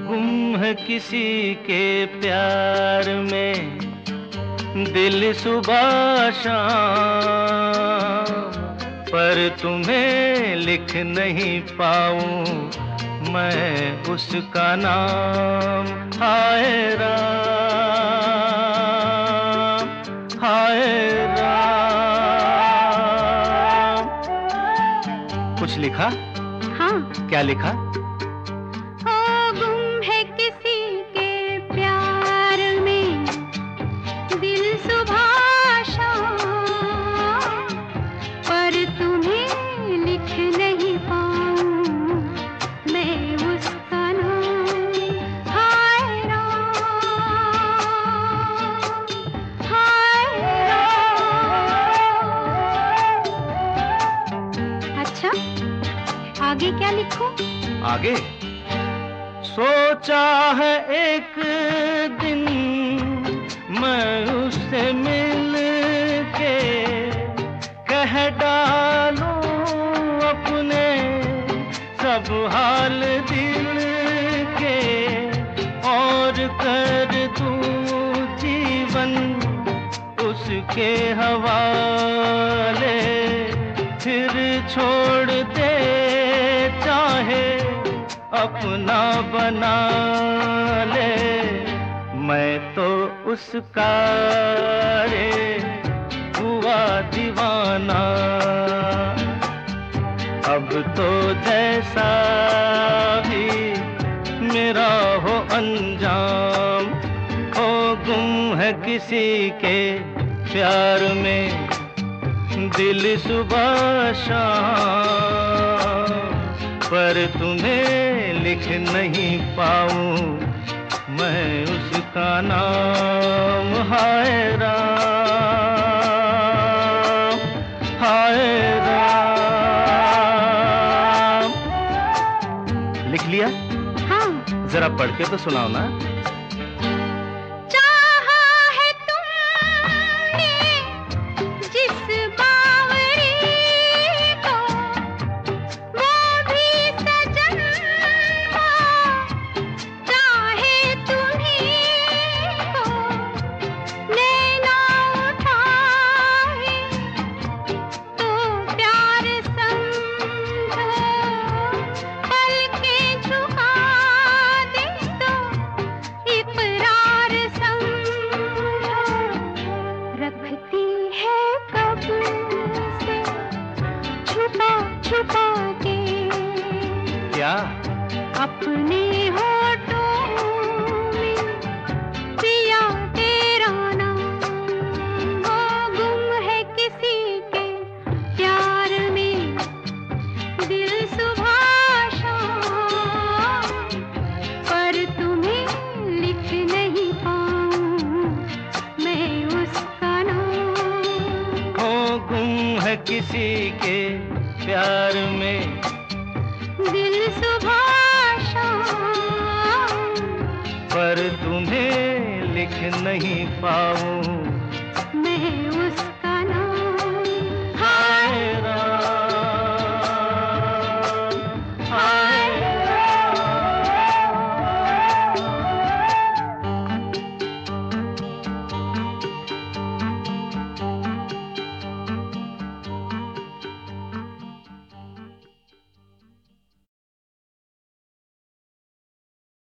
गुम है किसी के प्यार में दिल सुबह शाम, पर तुम्हें लिख नहीं पाऊं मैं उसका नाम। हाय राम, हाय राम। कुछ लिखा? हाँ। क्या लिखा? गुम है किसी के प्यार में दिल सुबह शाम, पर तुम्हें लिख नहीं पाऊं मैं उसका नाम। हाय राम, हाय राम। अच्छा, आगे क्या लिखूं? आगे सोचा है एक दिन मैं उससे मिल के कह डालूं अपने सब हाल दिल के, और कर दूं जीवन उसके हवाले, फिर छोड़ दे चाहे अपना बना ले। मैं तो उसका रे हुआ दीवाना, अब तो जैसा भी मेरा हो अंजाम। हो गुम है किसी के प्यार में दिल सुबह शाम, पर तुम्हें लिख नहीं पाऊं मैं उसका नाम। हाय राम, हाय राम। लिख लिया? हाँ। जरा पढ़ के तो सुनाओ ना। छुपा के क्या? अपने होठों में पिया तेरा नाम। वो गुम है किसी के प्यार में दिल सुबह शाम, पर तुम्हें लिख नहीं पाऊं मैं उसका नाम। वो गुम है किसी के प्यार में दिल सुबह शाम, पर तुम्हें लिख नहीं पाऊं